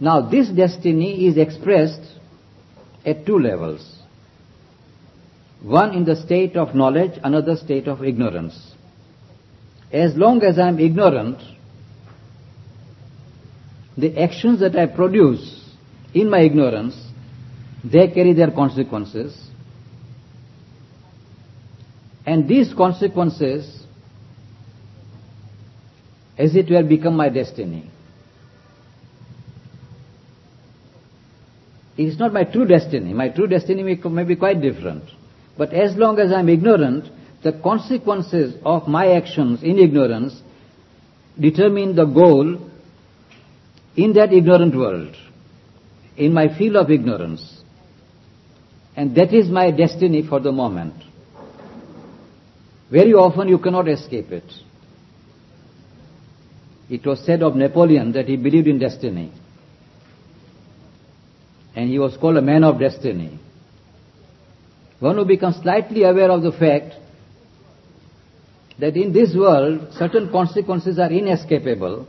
Now this destiny is expressed at two levels. One in the state of knowledge, another state of ignorance. As long as I am ignorant, the actions that I produce in my ignorance, they carry their consequences. And these consequences, as it were, become my destiny. It is not my true destiny. My true destiny may be quite different. But as long as I am ignorant, the consequences of my actions in ignorance determine the goal in that ignorant world, in my field of ignorance. And that is my destiny for the moment. Very often you cannot escape it. It was said of Napoleon that he believed in destiny. And he was called a man of destiny. One who becomes slightly aware of the fact that in this world certain consequences are inescapable,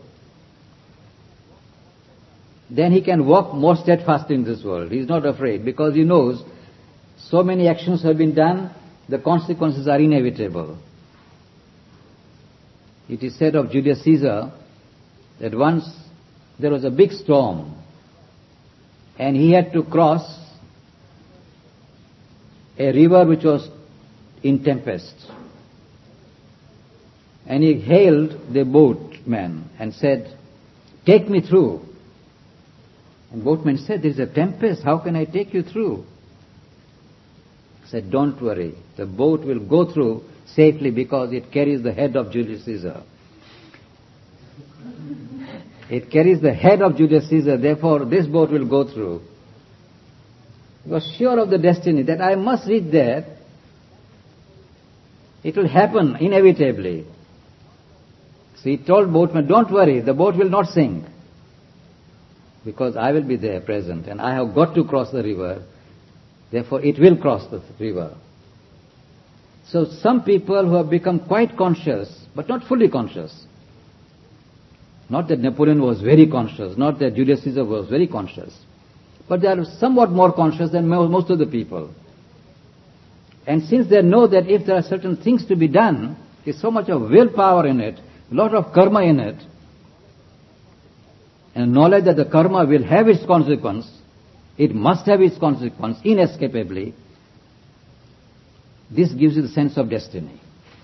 then he can walk more steadfastly in this world. He is not afraid because he knows so many actions have been done, the consequences are inevitable. It is said of Julius Caesar that once there was a big storm and he had to cross a river which was in tempest. And he hailed the boatman and said, "Take me through." And boatman said, "There is a tempest, how can I take you through?" He said, "Don't worry, the boat will go through safely because it carries the head of Julius Caesar." It carries the head of Julius Caesar, therefore this boat will go through. He was sure of the destiny that I must reach there. It will happen inevitably. So he told boatman, "Don't worry, the boat will not sink because I will be there present and I have got to cross the river. Therefore it will cross the river." So some people who have become quite conscious, but not fully conscious. Not that Napoleon was very conscious, not that Julius Caesar was very conscious. But they are somewhat more conscious than most of the people. And since they know that if there are certain things to be done, there's so much of willpower in it, a lot of karma in it, and knowledge that the karma will have its consequence, it must have its consequence inescapably, this gives you the sense of destiny.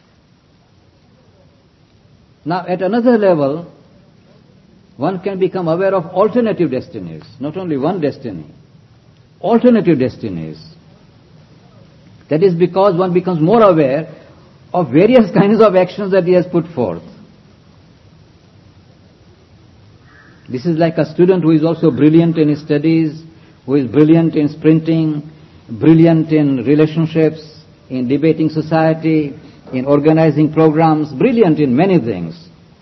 Now at another level, one can become aware of alternative destinies, not only one destiny, alternative destinies. That is because one becomes more aware of various kinds of actions that he has put forth. This is like a student who is also brilliant in his studies, who is brilliant in sprinting, brilliant in relationships, in debating society, in organizing programs, brilliant in many things.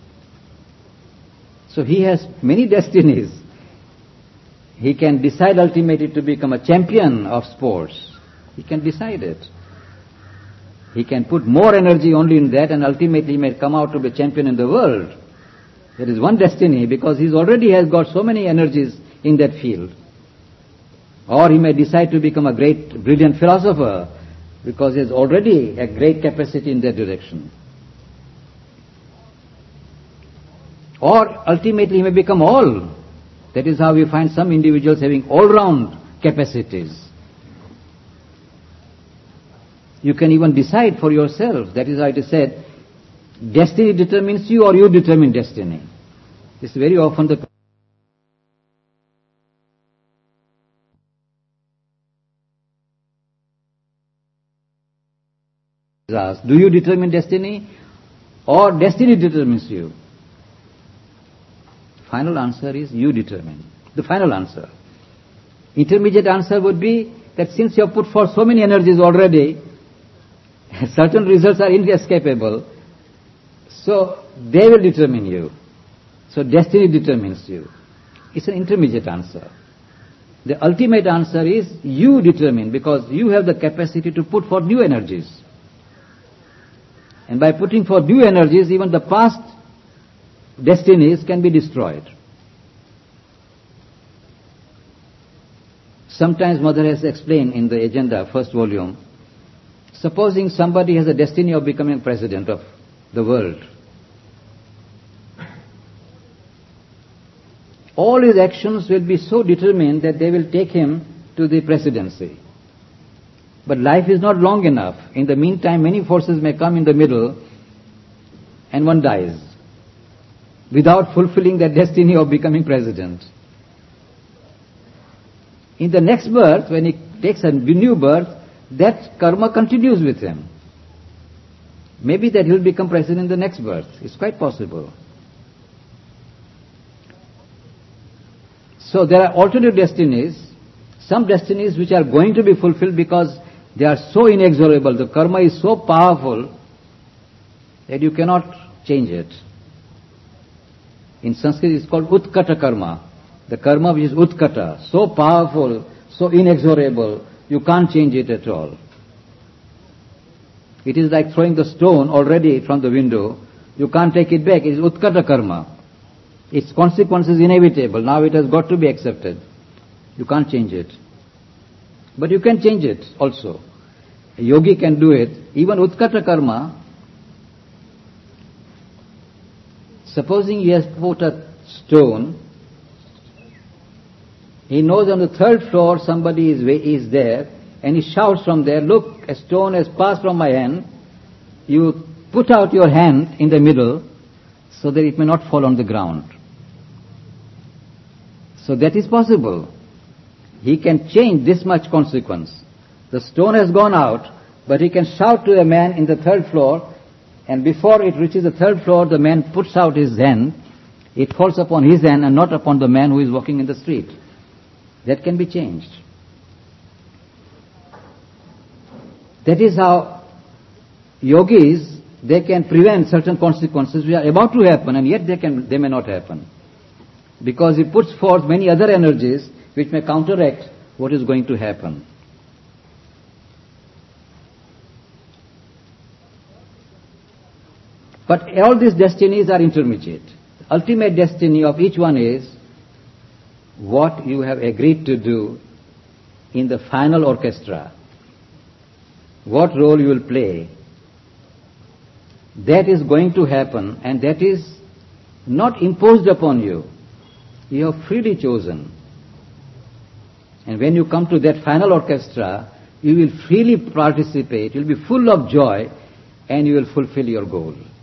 So he has many destinies. He can decide ultimately to become a champion of sports. He can decide it. He can put more energy only in that and ultimately he may come out to be champion in the world. There is one destiny because he already has got so many energies in that field. Or he may decide to become a great, brilliant philosopher because he has already a great capacity in that direction. Or ultimately he may become all. That is how we find some individuals having all-round capacities. You can even decide for yourself. That is how it is said, destiny determines you or you determine destiny. This is very often the asked, do you determine destiny or destiny determines you? Final answer is you determine. The final answer. Intermediate answer would be that since you have put forth so many energies already, certain results are inescapable, so they will determine you. So destiny determines you. It's an intermediate answer. The ultimate answer is you determine because you have the capacity to put forth new energies. And by putting forth new energies, even the past destinies can be destroyed. Sometimes Mother has explained in the agenda, first volume, supposing somebody has a destiny of becoming president of the world. All his actions will be so determined that they will take him to the presidency. But life is not long enough. In the meantime, many forces may come in the middle and one dies without fulfilling that destiny of becoming president. In the next birth, when he takes a new birth, that karma continues with him. Maybe that he will become president in the next birth. It's quite possible. So there are alternate destinies, some destinies which are going to be fulfilled because they are so inexorable, the karma is so powerful that you cannot change it. In Sanskrit it's called utkata karma. The karma which is utkata, so powerful, so inexorable, you can't change it at all. It is like throwing the stone already from the window. You can't take it back. It is utkata karma. Its consequence is inevitable. Now it has got to be accepted. You can't change it. But you can change it also. A yogi can do it. Even utkata karma, supposing he has put a stone, he knows on the third floor somebody is there, and he shouts from there, look, a stone has passed from my hand. You put out your hand in the middle so that it may not fall on the ground. So that is possible. He can change this much consequence. The stone has gone out, but he can shout to a man in the third floor, and before it reaches the third floor, the man puts out his hand. It falls upon his hand and not upon the man who is walking in the street. That can be changed. That is how yogis, they can prevent certain consequences which are about to happen, and yet they may not happen. Because he puts forth many other energies which may counteract what is going to happen. But all these destinies are intermediate. The ultimate destiny of each one is what you have agreed to do in the final orchestra. What role you will play. That is going to happen, and that is not imposed upon you. You have freely chosen. And when you come to that final orchestra, you will freely participate, you will be full of joy, and you will fulfill your goal.